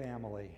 family.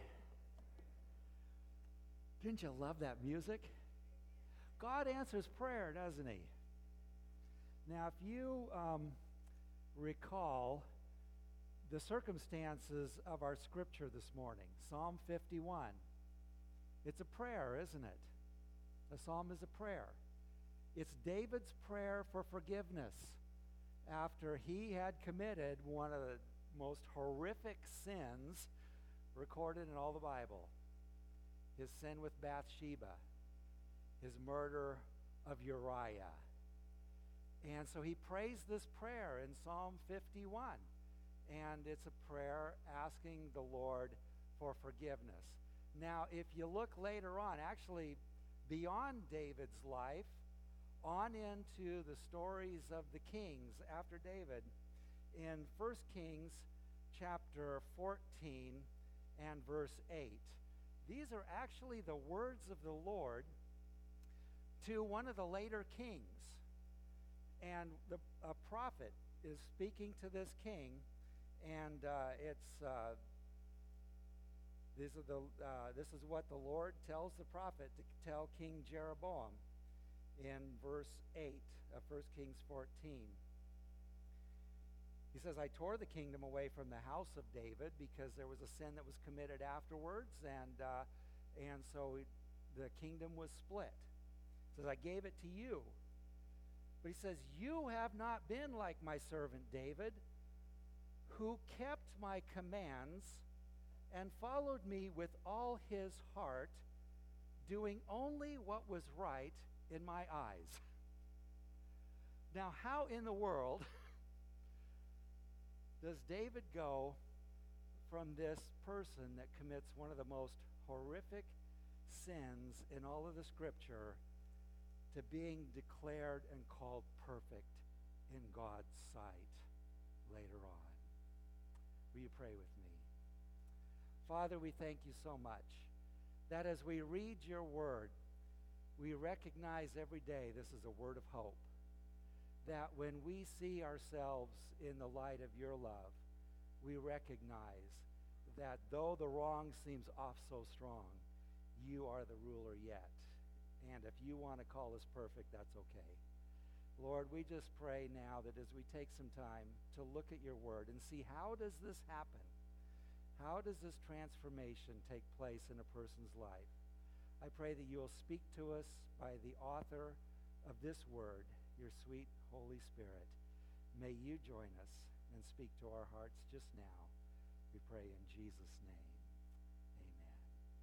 Didn't you love that music? God answers prayer, doesn't he? Now, if you recall the circumstances of our scripture this morning, Psalm 51, it's a prayer, isn't it? A psalm is a prayer. It's David's prayer for forgiveness after he had committed one of the most horrific sins recorded in all the Bible. His sin with Bathsheba, his murder of Uriah. And so he prays this prayer in Psalm 51. And it's a prayer asking the Lord for forgiveness. Now, if you look later on, actually beyond David's life, on into the stories of the kings after David, in 1 Kings chapter 14 and verse 8, these are actually the words of the Lord to one of the later kings. And a prophet is speaking to this king, and this is what the Lord tells the prophet to tell King Jeroboam in verse 8 of 1 Kings 14. He says, I tore the kingdom away from the house of David because there was a sin that was committed afterwards, and so the kingdom was split. He says, I gave it to you. But he says, you have not been like my servant David, who kept my commands and followed me with all his heart, doing only what was right in my eyes. Now, how in the world does David go from this person that commits one of the most horrific sins in all of the scripture to being declared and called perfect in God's sight later on? Will you pray with me? Father, we thank you so much that as we read your word, we recognize every day this is a word of hope. That when we see ourselves in the light of your love, we recognize that though the wrong seems off so strong, you are the ruler yet. And if you want to call us perfect, that's okay. Lord, we just pray now that as we take some time to look at your word and see how does this happen? How does this transformation take place in a person's life? I pray that you will speak to us by the author of this word, your sweet Holy Spirit. May you join us and speak to our hearts just now. We pray in Jesus' name. Amen.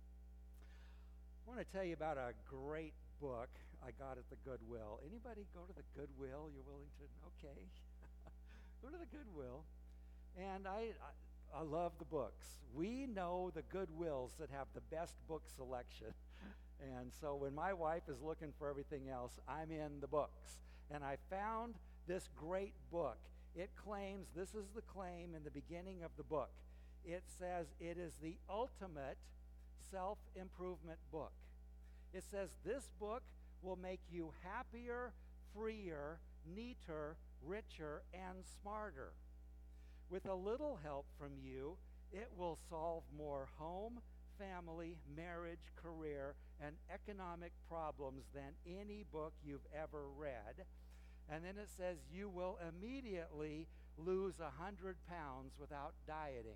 I want to tell you about a great book I got at the Goodwill. Anybody go to the Goodwill? You're willing to? Okay. Go to the Goodwill. And I love the books. We know the Goodwills that have the best book selection. And so when my wife is looking for everything else, I'm in the books. And I found this great book. It claims, this is the claim in the beginning of the book. It says it is the ultimate self-improvement book. It says this book will make you happier, freer, neater, richer, and smarter. With a little help from you, it will solve more home, family, marriage, career, and economic problems than any book you've ever read. And then it says you will immediately lose 100 pounds without dieting.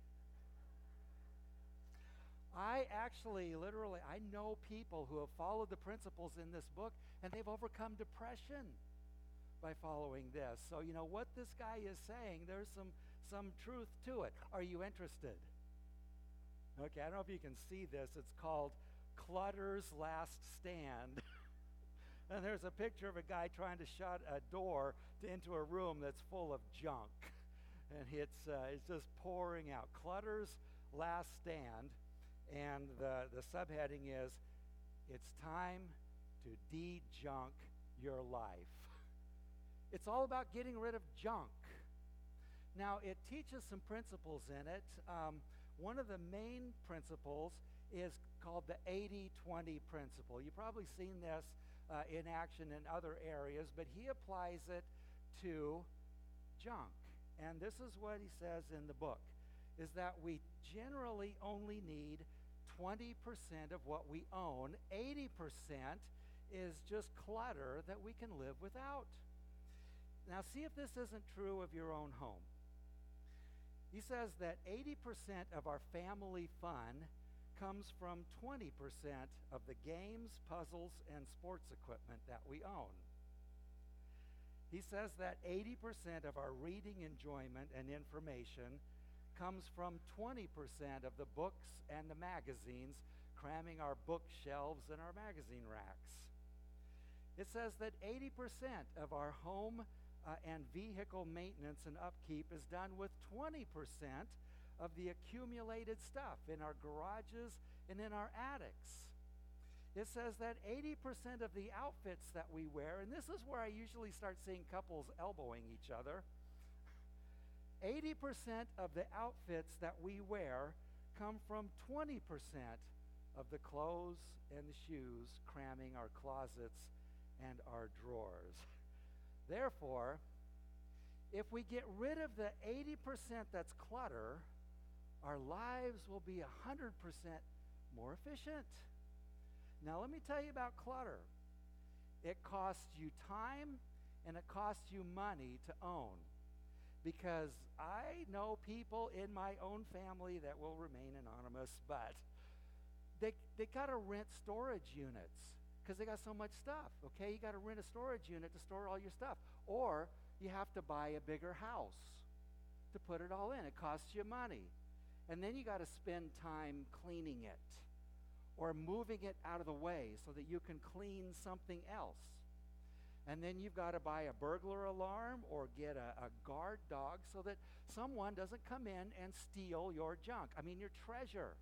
I know people who have followed the principles in this book, and they've overcome depression by following this. So you know what this guy is saying, there's some truth to it. Are you interested? Okay, I don't know if you can see this. It's called Clutter's Last Stand. And there's a picture of a guy trying to shut a door into a room that's full of junk. And it's just pouring out. Clutter's Last Stand. And the subheading is, it's time to de-junk your life. It's all about getting rid of junk. Now, it teaches some principles in it. One of the main principles is called the 80-20 principle. You've probably seen this in action in other areas, but he applies it to junk. And this is what he says in the book, is that we generally only need 20% of what we own. 80% is just clutter that we can live without. Now, see if this isn't true of your own home. He says that 80% of our family fun comes from 20% of the games, puzzles, and sports equipment that we own. He says that 80% of our reading enjoyment and information comes from 20% of the books and the magazines cramming our bookshelves and our magazine racks. It says that 80% of our home and vehicle maintenance and upkeep is done with 20% of the accumulated stuff in our garages and in our attics. It says that 80% of the outfits that we wear, and this is where I usually start seeing couples elbowing each other, 80% of the outfits that we wear come from 20% of the clothes and the shoes cramming our closets and our drawers. Therefore, if we get rid of the 80% that's clutter, our lives will be 100% more efficient. Now, let me tell you about clutter. It costs you time and it costs you money to own. Because I know people in my own family that will remain anonymous, but they got to rent storage units because they got so much stuff, okay? You got to rent a storage unit to store all your stuff. Or you have to buy a bigger house to put it all in. It costs you money. And then you got to spend time cleaning it or moving it out of the way so that you can clean something else. And then you've got to buy a burglar alarm or get a guard dog so that someone doesn't come in and steal your junk. I mean, your treasure.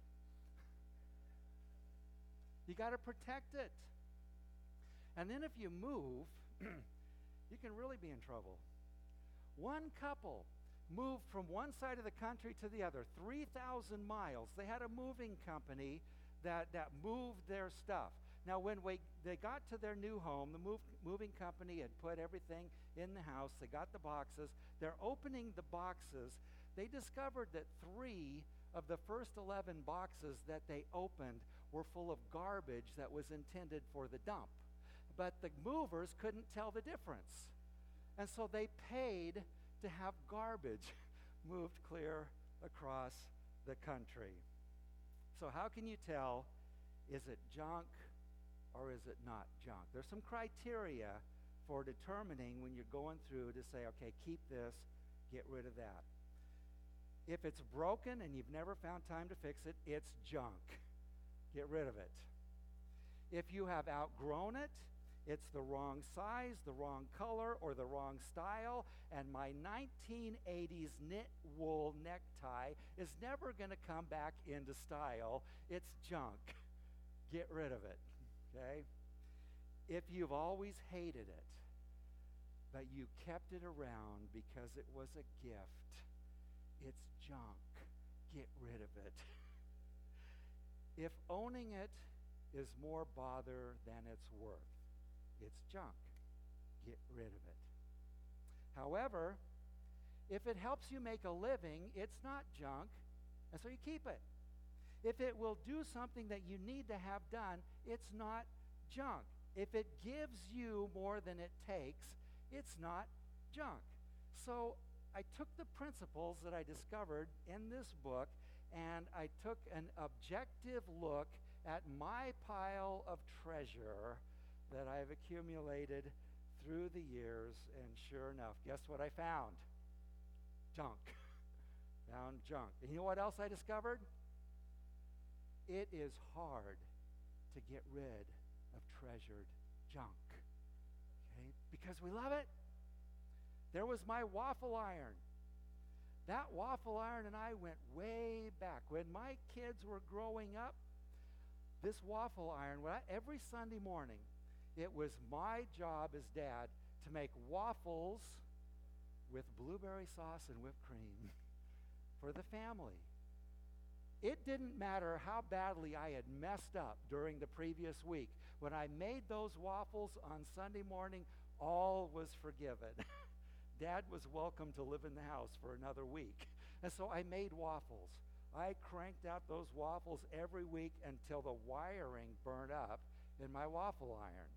You got to protect it. And then if you move, you can really be in trouble. One couple moved from one side of the country to the other, 3,000 miles. They had a moving company that moved their stuff. Now, when they got to their new home, the moving company had put everything in the house. They got the boxes. They're opening the boxes. They discovered that 3 of the first 11 boxes that they opened were full of garbage that was intended for the dump. But the movers couldn't tell the difference. And so they paid to have garbage moved clear across the country. So how can you tell, is it junk or is it not junk? There's some criteria for determining when you're going through to say, okay, keep this, get rid of that. If it's broken and you've never found time to fix it, it's junk. Get rid of it. If you have outgrown it, it's the wrong size, the wrong color, or the wrong style, and my 1980s knit wool necktie is never going to come back into style. It's junk. Get rid of it, okay? If you've always hated it, but you kept it around because it was a gift, it's junk. Get rid of it. If owning it is more bother than it's worth, it's junk. Get rid of it. However, if it helps you make a living, it's not junk, and so you keep it. If it will do something that you need to have done, it's not junk. If it gives you more than it takes, it's not junk. So I took the principles that I discovered in this book, and I took an objective look at my pile of treasure that I've accumulated through the years, and sure enough, guess what I found? Junk. Found junk. And you know what else I discovered? It is hard to get rid of treasured junk, okay? Because we love it. There was my waffle iron. That waffle iron and I went way back. When my kids were growing up, this waffle iron, every Sunday morning, it was my job as dad to make waffles with blueberry sauce and whipped cream for the family. It didn't matter how badly I had messed up during the previous week. When I made those waffles on Sunday morning, all was forgiven. Dad was welcome to live in the house for another week. And so I made waffles I cranked out those waffles every week until the wiring burned up in my waffle iron.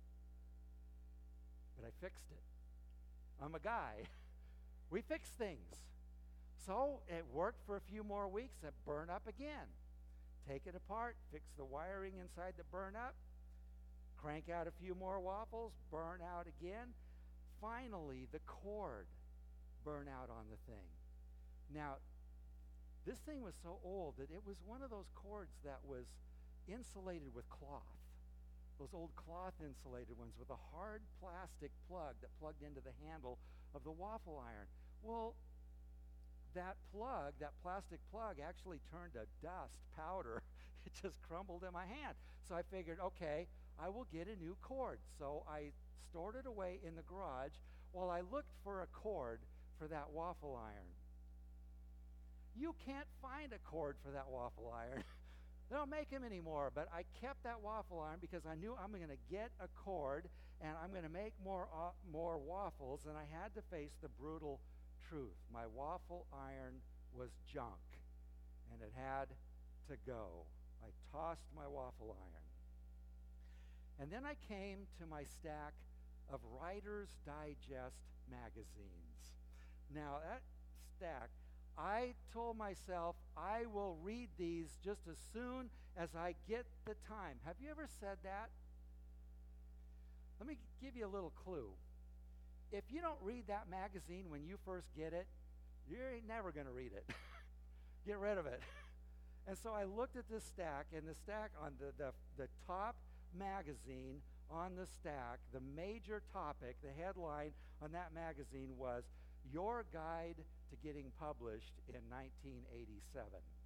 But I fixed it. I'm a guy. We fix things. So it worked for a few more weeks. It burned up again. Take it apart, fix the wiring inside the burn up, crank out a few more waffles, burn out again. Finally, the cord burned out on the thing. Now, this thing was so old that it was one of those cords that was insulated with cloth. Those old cloth insulated ones with a hard plastic plug that plugged into the handle of the waffle iron. Well, that plug, that plastic plug, actually turned to dust, powder. It just crumbled in my hand. So I figured, okay, I will get a new cord. So I stored it away in the garage while I looked for a cord for that waffle iron. You can't find a cord for that waffle iron. They don't make them anymore, but I kept that waffle iron because I knew I'm going to get a cord and I'm going to make more waffles, and I had to face the brutal truth. My waffle iron was junk, and it had to go. I tossed my waffle iron. And then I came to my stack of Writer's Digest magazines. Now, that stack, I told myself I will read these just as soon as I get the time. Have you ever said that? Let me give you a little clue. If you don't read that magazine when you first get it, you're never going to read it. Get rid of it. And so I looked at this stack, and the stack on the top magazine on the stack, the major topic, the headline on that magazine was Your Guide to Getting Published in 1987.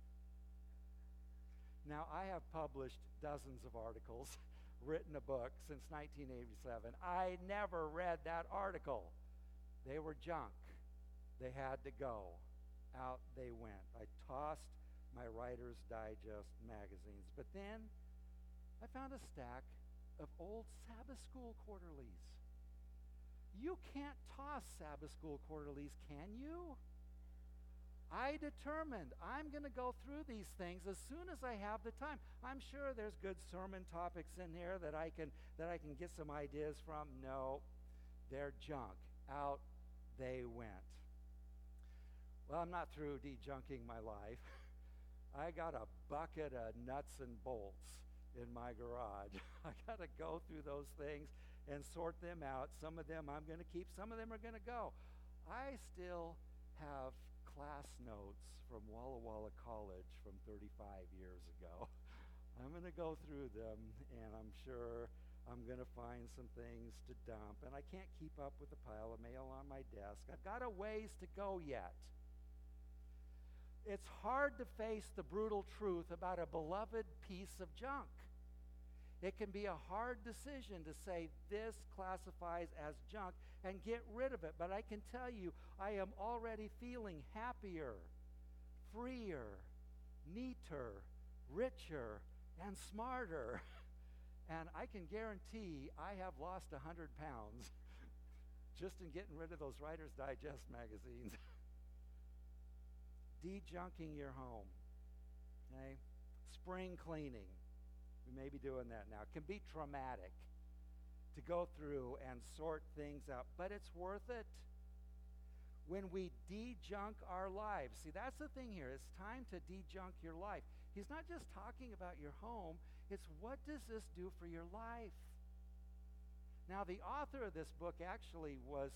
Now, I have published dozens of articles, written a book since 1987. I never read that article. They were junk. They had to go. Out they went. I tossed my Writer's Digest magazines. But then I found a stack of old Sabbath School quarterlies. You can't toss Sabbath School quarterlies, can you? I determined I'm going to go through these things as soon as I have the time. I'm sure there's good sermon topics in here that I can get some ideas from. No, they're junk. Out they went. Well, I'm not through de-junking my life. I got a bucket of nuts and bolts in my garage. I got to go through those things and sort them out. Some of them I'm going to keep. Some of them are going to go. I still have class notes from Walla Walla College from 35 years ago. I'm going to go through them, and I'm sure I'm going to find some things to dump. And I can't keep up with the pile of mail on my desk. I've got a ways to go yet. It's hard to face the brutal truth about a beloved piece of junk. It can be a hard decision to say this classifies as junk and get rid of it. But I can tell you, I am already feeling happier, freer, neater, richer, and smarter. And I can guarantee I have lost 100 pounds just in getting rid of those Writer's Digest magazines. De-junking your home. Okay? Spring cleaning. We may be doing that now. It can be traumatic to go through and sort things out, but it's worth it. When we de-junk our lives, see, that's the thing here. It's time to de-junk your life. He's not just talking about your home. It's what does this do for your life? Now, the author of this book actually was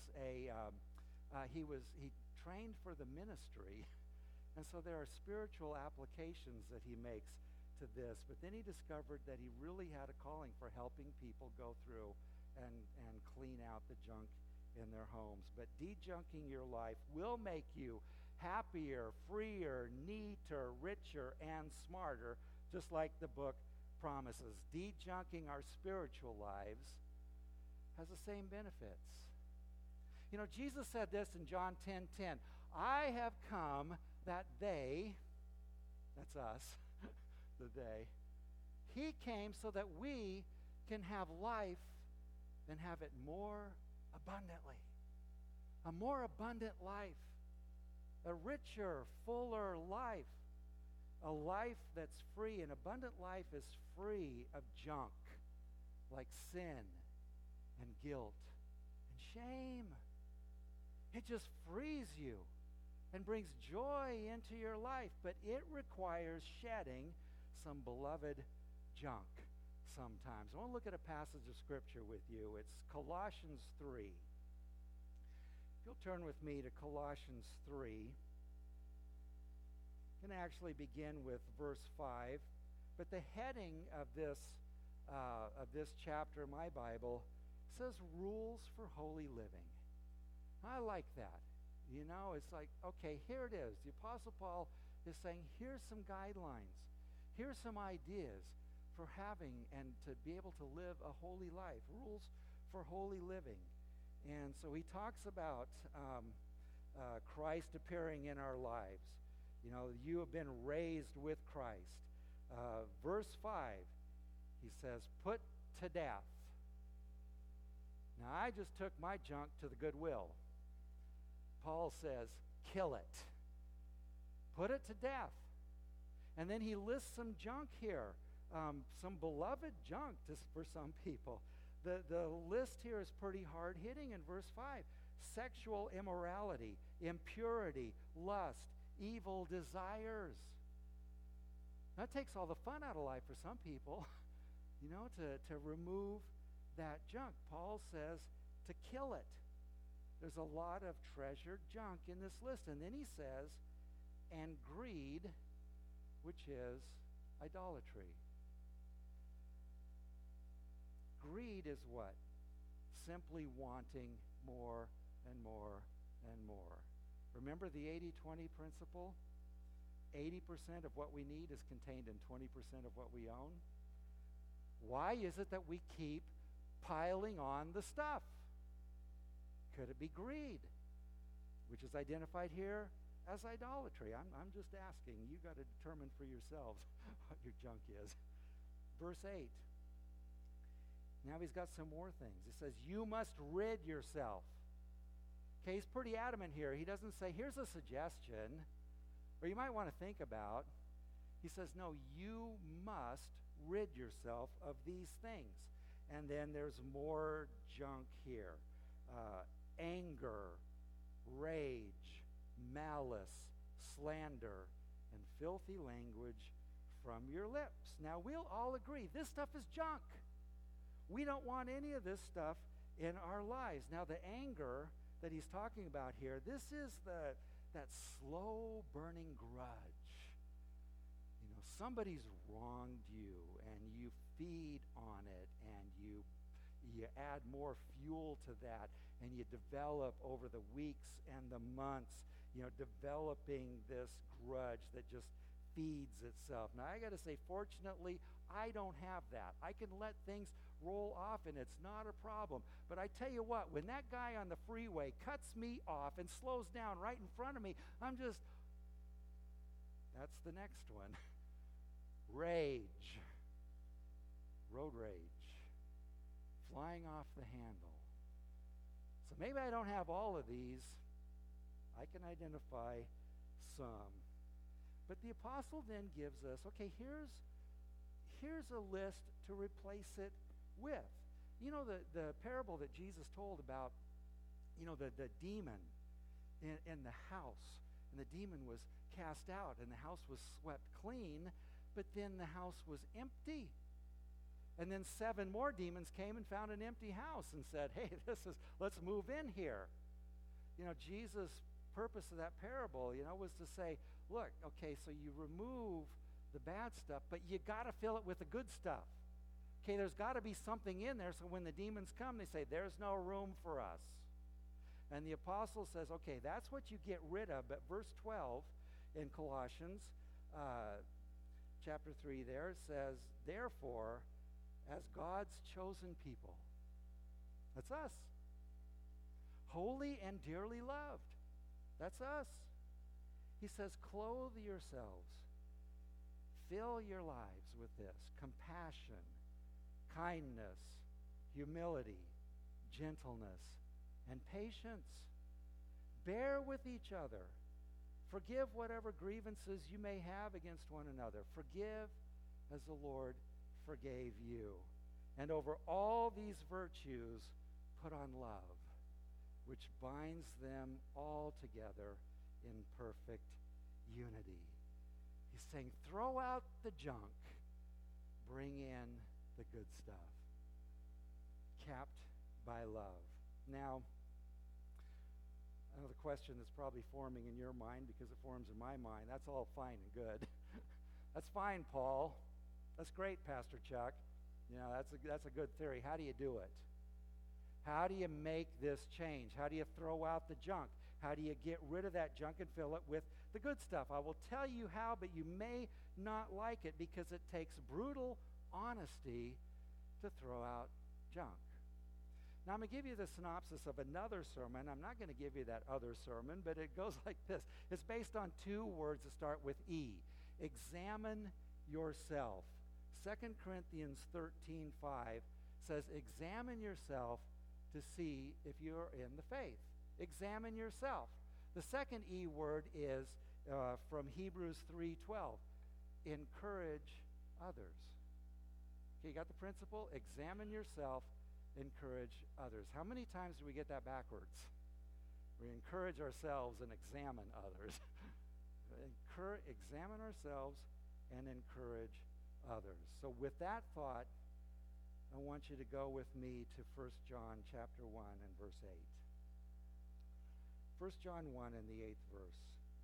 he trained for the ministry, and so there are spiritual applications that he makes to this, but then he discovered that he really had a calling for helping people go through and clean out the junk in their homes. But de-junking your life will make you happier, freer, neater, richer, and smarter, just like the book promises. De-junking our spiritual lives has the same benefits. You know, Jesus said this in John 10:10, I have come that they, that's us, the they, he came so that we can have life and have it more abundantly. A more abundant life. A richer, fuller life. A life that's free, an abundant life is free of junk like sin and guilt and shame. It just frees you and brings joy into your life, but it requires shedding some beloved junk sometimes. I want to look at a passage of Scripture with you. It's Colossians 3. If you'll turn with me to Colossians 3. I'm going to actually begin with verse 5, but the heading of this chapter in my Bible says rules for holy living. I like that. You know, it's like, okay, here it is. The Apostle Paul is saying, here's some guidelines. Here's some ideas for having and to be able to live a holy life. Rules for holy living. And so he talks about Christ appearing in our lives. You know, you have been raised with Christ. Verse 5, he says, put to death. Now, I just took my junk to the Goodwill. Paul says, kill it. Put it to death. And then he lists some junk here, some beloved junk for some people. The list here is pretty hard-hitting in verse 5. Sexual immorality, impurity, lust, evil desires. That takes all the fun out of life for some people, you know, to remove that junk. Paul says to kill it. There's a lot of treasured junk in this list. And then he says, and greed, which is idolatry. Greed is what? Simply wanting more and more and more. Remember the 80-20 principle? 80% of what we need is contained in 20% of what we own. Why is it that we keep piling on the stuff? Could it be greed, which is identified here as idolatry? I'm just asking. You got to determine for yourselves what your junk is. Verse 8. Now he's got some more things. It says, you must rid yourself. Okay, he's pretty adamant here. He doesn't say, here's a suggestion, or you might want to think about. He says, no, you must rid yourself of these things. And then there's more junk here. Anger, rage, malice, slander, and filthy language from your lips. Now, we'll all agree, this stuff is junk. We don't want any of this stuff in our lives. Now, the anger that he's talking about here, this is that slow burning grudge. You know, somebody's wronged you, and you feed on it, and you add more fuel to that, and you develop over the weeks and the months, you know, developing this grudge that just feeds itself. Now, I got to say, fortunately, I don't have that. I can let things roll off, and it's not a problem. But I tell you what, when that guy on the freeway cuts me off and slows down right in front of me, that's the next one. Rage. Road rage. Flying off the handle. So maybe I don't have all of these. I can identify some. But the apostle then gives us, okay, here's a list to replace it with. You know, the parable that Jesus told about, you know, the demon in the house. And the demon was cast out, and the house was swept clean, but then the house was empty. And then 7 more demons came and found an empty house and said, hey, let's move in here. You know, Jesus' purpose of that parable, you know, was to say, look, okay, so you remove the bad stuff, but you got to fill it with the good stuff. Okay, there's got to be something in there so when the demons come, they say, there's no room for us. And the apostle says, okay, that's what you get rid of. But verse 12 in Colossians chapter 3 there says, therefore, as God's chosen people, that's us, holy and dearly loved, that's us. He says, clothe yourselves, fill your lives with this, compassion, kindness, humility, gentleness, and patience. Bear with each other. Forgive whatever grievances you may have against one another. Forgive as the Lord forgave you. And over all these virtues, put on love, which binds them all together in perfect unity. He's saying, throw out the junk, bring in the good stuff, capped by love. Now, I know the question that's probably forming in your mind, because it forms in my mind. That's all fine and good. That's fine, Paul. That's great, Pastor Chuck. You know, that's a good theory. How do you do it? How do you make this change? How do you throw out the junk? How do you get rid of that junk and fill it with the good stuff? I will tell you how, but you may not like it, because it takes brutal honesty to throw out junk. Now, I'm going to give you the synopsis of another sermon. I'm not going to give you that other sermon, but it goes like this. It's based on two words that start with E. Examine yourself. 2 Corinthians 13:5 says, examine yourself to see if you're in the faith. Examine yourself. The second E word is from Hebrews 3:12. Encourage others. Okay, you got the principle? Examine yourself, encourage others. How many times do we get that backwards? We encourage ourselves and examine others. Examine ourselves and encourage others. So with that thought, I want you to go with me to 1 John chapter 1 and verse 8. 1 John 1 and the 8th verse.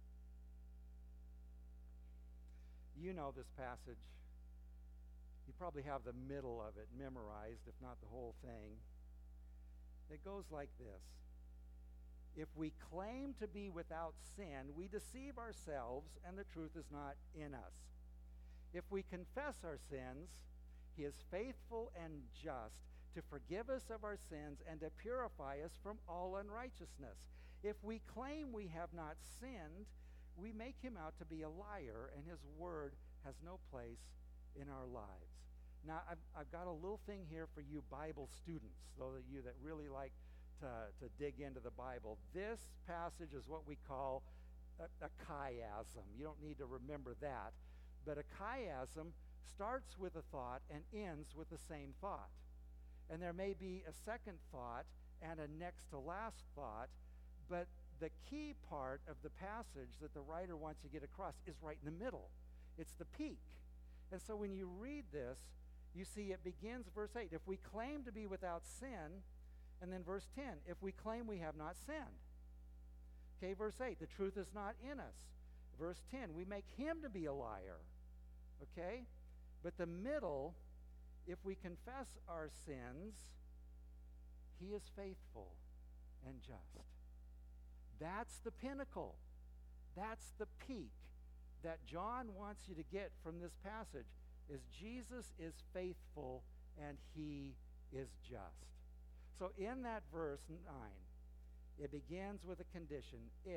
You know this passage. You probably have the middle of it memorized, if not the whole thing. It goes like this. If we claim to be without sin, we deceive ourselves, and the truth is not in us. If we confess our sins, he is faithful and just to forgive us of our sins and to purify us from all unrighteousness. If we claim we have not sinned, we make him out to be a liar, and his word has no place in our lives. Now, I've got a little thing here for you Bible students, those of you that really like to dig into the Bible. This passage is what we call a chiasm. You don't need to remember that. But a chiasm starts with a thought and ends with the same thought. And there may be a second thought and a next to last thought, but the key part of the passage that the writer wants to get across is right in the middle. It's the peak. And so when you read this, you see it begins verse 8. If we claim to be without sin, and then verse 10, if we claim we have not sinned. Okay, verse 8, the truth is not in us. Verse 10, we make him to be a liar. Okay? But the middle, if we confess our sins, he is faithful and just. That's the pinnacle. That's the peak that John wants you to get from this passage, is Jesus is faithful and he is just. So in that verse 9, it begins with a condition,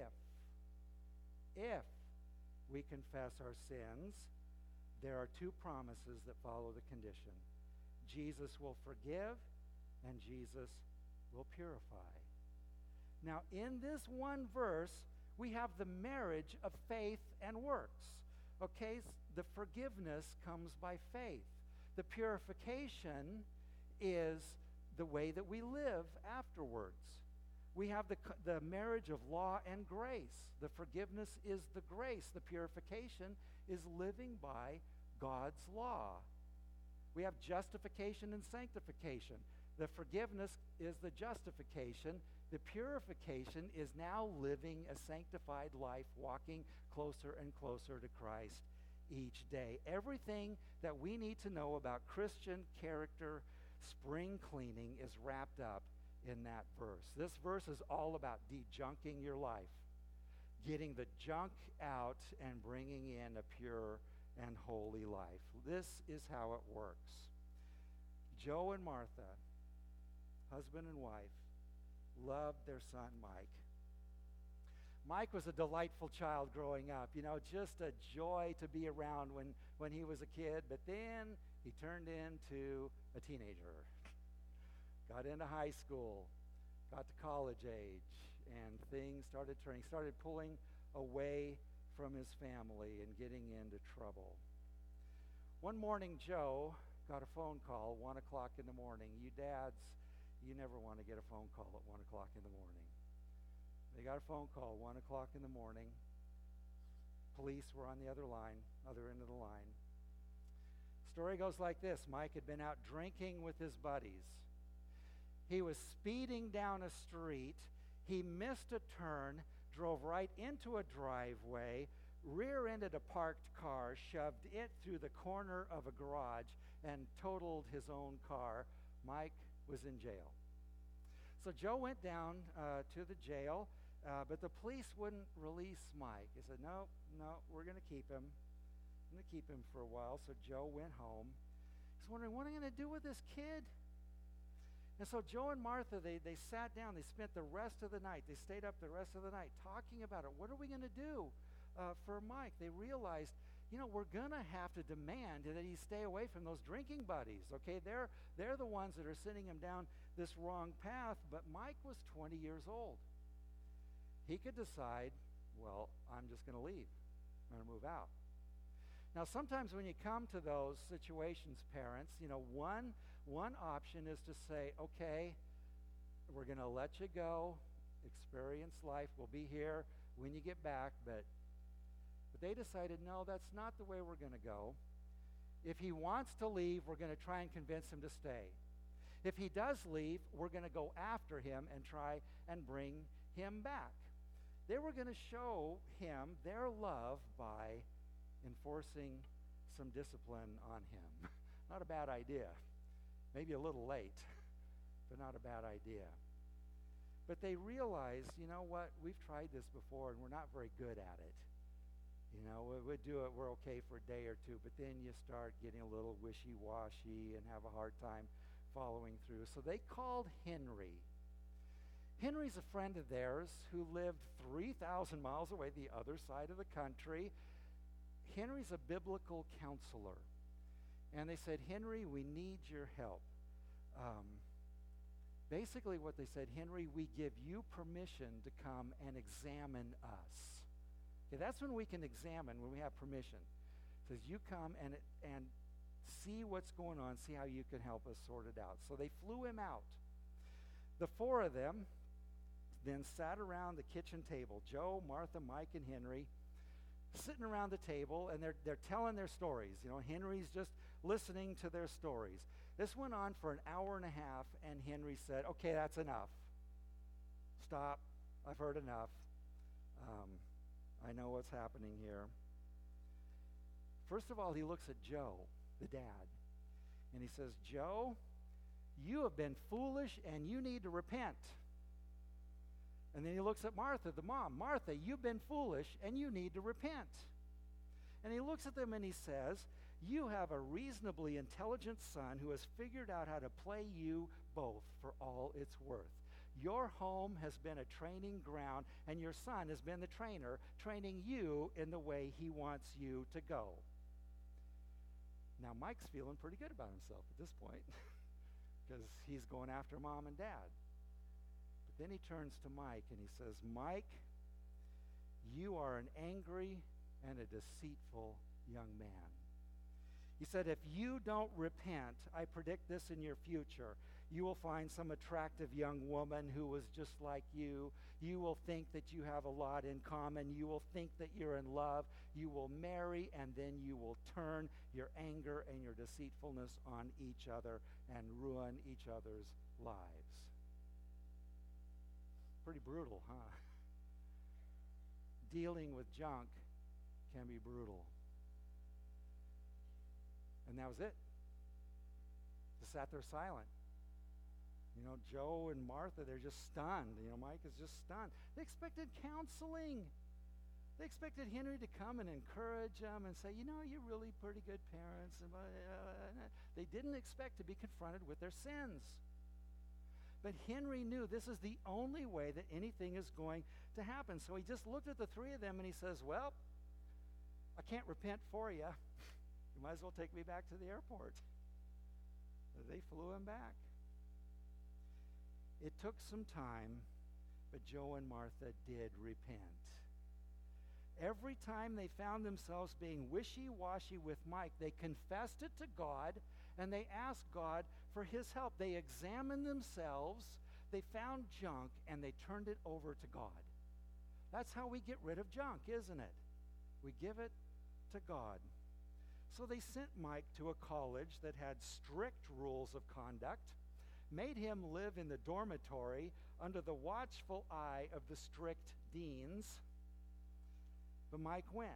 if we confess our sins, there are two promises that follow the condition. Jesus will forgive and Jesus will purify. Now, in this one verse, we have the marriage of faith and works. Okay, the forgiveness comes by faith. The purification is the way that we live afterwards. We have the marriage of law and grace. The forgiveness is the grace. The purification is living by God's law. We have justification and sanctification. The forgiveness is the justification. The purification is now living a sanctified life, walking closer and closer to Christ each day. Everything that we need to know about Christian character spring cleaning is wrapped up in that verse. This verse is all about de-junking your life, getting the junk out and bringing in a pure and holy life. This is how it works. Joe and Martha, husband and wife, loved their son Mike. Mike was a delightful child growing up, just a joy to be around when he was a kid, but then he turned into a teenager, got into high school, got to college age, and things started turning. Started pulling away from his family and getting into trouble. One morning, Joe got a phone call, 1 o'clock in the morning. You dads, you never want to get a phone call at 1 o'clock in the morning. They got a phone call 1 o'clock in the morning. Police were on the other end of the line. Story goes like this. Mike had been out drinking with his buddies. He was speeding down a street. He missed a turn, drove right into a driveway, rear-ended a parked car, shoved it through the corner of a garage, and totaled his own car. Mike was in jail. So Joe went down to the jail, but the police wouldn't release Mike. They said, no, we're going to keep him. I'm going to keep him for a while. So Joe went home. He's wondering, what am I going to do with this kid? And so Joe and Martha, they sat down. They spent the rest of the night. They stayed up the rest of the night talking about it. What are we going to do for Mike? They realized, we're going to have to demand that he stay away from those drinking buddies. Okay, they're the ones that are sending him down this wrong path. But Mike was 20 years old. He could decide, well, I'm just going to leave. I'm going to move out. Now, sometimes when you come to those situations, parents, one option is to say, okay, we're going to let you go, experience life, we'll be here when you get back, but they decided, no, that's not the way we're going to go. If he wants to leave, we're going to try and convince him to stay. If he does leave, we're going to go after him and try and bring him back. They were going to show him their love by enforcing some discipline on him. Not a bad idea. Maybe a little late, but not a bad idea. But they realized, you know what, we've tried this before and we're not very good at it. We do it, we're okay for a day or two, but then you start getting a little wishy-washy and have a hard time following through. So they called Henry. Henry's a friend of theirs who lived 3,000 miles away, the other side of the country. Henry's a biblical counselor. And they said, Henry, we need your help. Basically what they said, Henry, we give you permission to come and examine us. Okay, that's when we can examine, when we have permission. It says, you come and see what's going on, see how you can help us sort it out. So they flew him out. The four of them then sat around the kitchen table, Joe, Martha, Mike, and Henry, sitting around the table, and they're telling their stories. Henry's just listening to their stories. This went on for an hour and a half, and Henry said, okay, that's enough. Stop. I've heard enough. I know what's happening here. First of all, he looks at Joe, the dad, and he says, Joe, you have been foolish, and you need to repent. And then he looks at Martha, the mom. Martha, you've been foolish, and you need to repent. And he looks at them and he says, you have a reasonably intelligent son who has figured out how to play you both for all it's worth. Your home has been a training ground, and your son has been the trainer, training you in the way he wants you to go. Now, Mike's feeling pretty good about himself at this point because he's going after mom and dad. Then he turns to Mike and he says, Mike, you are an angry and a deceitful young man. He said, if you don't repent, I predict this in your future. You will find some attractive young woman who was just like you. You will think that you have a lot in common. You will think that you're in love. You will marry, and then you will turn your anger and your deceitfulness on each other and ruin each other's lives. Pretty brutal, huh? Dealing with junk can be brutal. And that was it. Just sat there silent. Joe and Martha, they're just stunned. Mike is just stunned. They expected counseling. They expected Henry to come and encourage them and say, you're really pretty good parents. They didn't expect to be confronted with their sins. But Henry knew this is the only way that anything is going to happen. So he just looked at the three of them and he says, well, I can't repent for you. You might as well take me back to the airport. They flew him back. It took some time, but Joe and Martha did repent. Every time they found themselves being wishy-washy with Mike, they confessed it to God, and they asked God for his help. They examined themselves, they found junk, and they turned it over to God. That's how we get rid of junk, isn't it? We give it to God. So they sent Mike to a college that had strict rules of conduct, made him live in the dormitory under the watchful eye of the strict deans. But Mike went.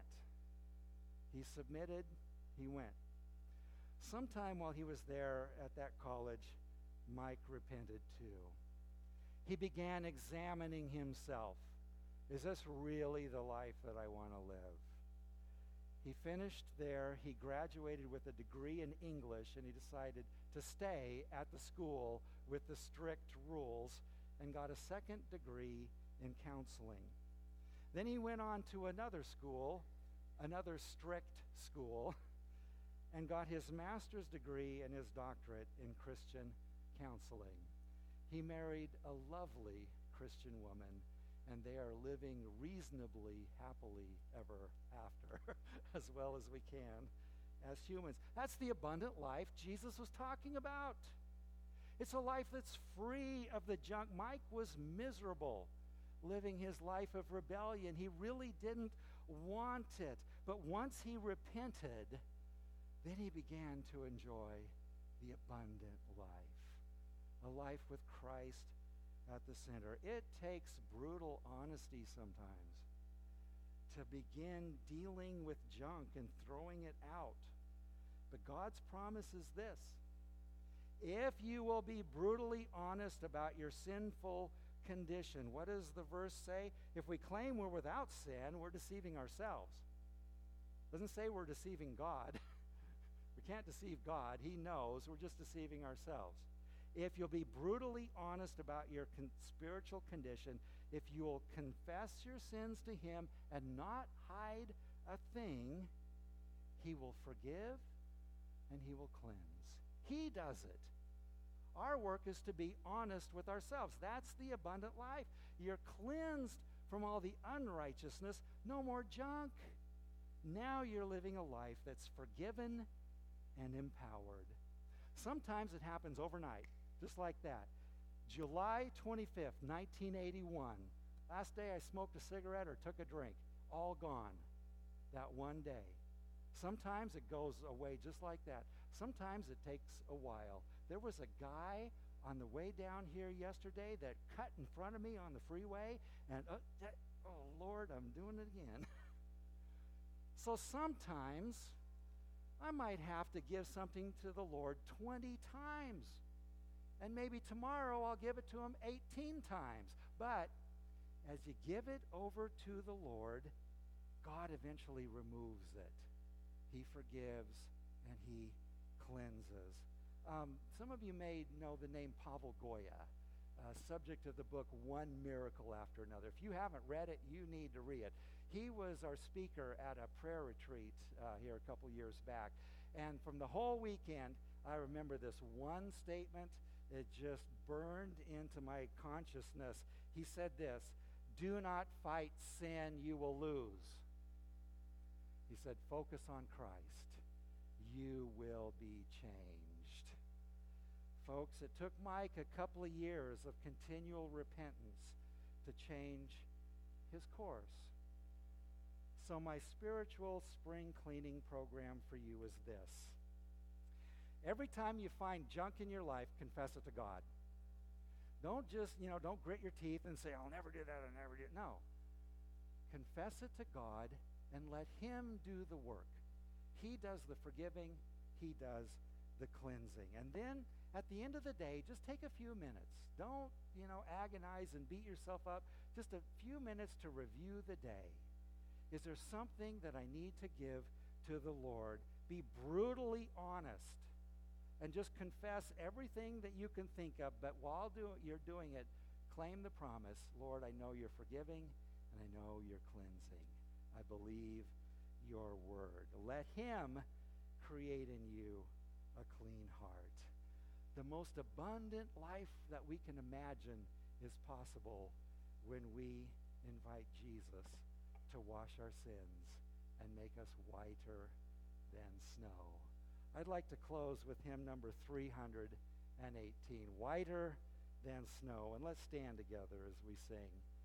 He submitted, he went. Sometime while he was there at that college, Mike repented too. He began examining himself. Is this really the life that I want to live? He finished there. He graduated with a degree in English, and he decided to stay at the school with the strict rules and got a second degree in counseling. Then he went on to another school, another strict school, and got his master's degree and his doctorate in Christian counseling. He married a lovely Christian woman, and they are living reasonably happily ever after, as well as we can as humans. That's the abundant life Jesus was talking about. It's a life that's free of the junk. Mike was miserable living his life of rebellion. He really didn't want it. But once he repented, then he began to enjoy the abundant life, a life with Christ at the center. It takes brutal honesty sometimes to begin dealing with junk and throwing it out. But God's promise is this: if you will be brutally honest about your sinful condition. What does the verse say? If we claim we're without sin, we're deceiving ourselves. It doesn't say we're deceiving God. We can't deceive God. He knows. We're just deceiving ourselves. If you'll be brutally honest about your spiritual condition, if you will confess your sins to him and not hide a thing, he will forgive and he will cleanse. He does it. Our work is to be honest with ourselves. That's the abundant life. You're cleansed from all the unrighteousness. No more junk. Now you're living a life that's forgiven and empowered. Sometimes it happens overnight, just like that. July 25th, 1981. Last day I smoked a cigarette or took a drink. All gone that one day. Sometimes it goes away just like that. Sometimes it takes a while. There was a guy on the way down here yesterday that cut in front of me on the freeway, and oh Lord, I'm doing it again. So sometimes I might have to give something to the Lord 20 times. And maybe tomorrow I'll give it to him 18 times. But as you give it over to the Lord, God eventually removes it. He forgives and he cleanses. Some of you may know the name Pavel Goya, subject of the book One Miracle After Another. If you haven't read it, you need to read it. He was our speaker at a prayer retreat here a couple years back. And from the whole weekend, I remember this one statement. It just burned into my consciousness. He said this: "Do not fight sin, you will lose." He said, "Focus on Christ. You will be changed." Folks, it took Mike a couple of years of continual repentance to change his course. So my spiritual spring cleaning program for you is this. Every time you find junk in your life, confess it to God. Don't just, don't grit your teeth and say, "I'll never do that, I'll never do it." No. Confess it to God and let him do the work. He does the forgiving. He does the cleansing. And then at the end of the day, just take a few minutes. Don't, agonize and beat yourself up. Just a few minutes to review the day. Is there something that I need to give to the Lord? Be brutally honest and just confess everything that you can think of. But while you're doing it, claim the promise: "Lord, I know you're forgiving and I know you're cleansing. I believe your word." Let him create in you a clean heart. The most abundant life that we can imagine is possible when we invite Jesus to wash our sins and make us whiter than snow. I'd like to close with hymn number 318, Whiter Than Snow. And let's stand together as we sing.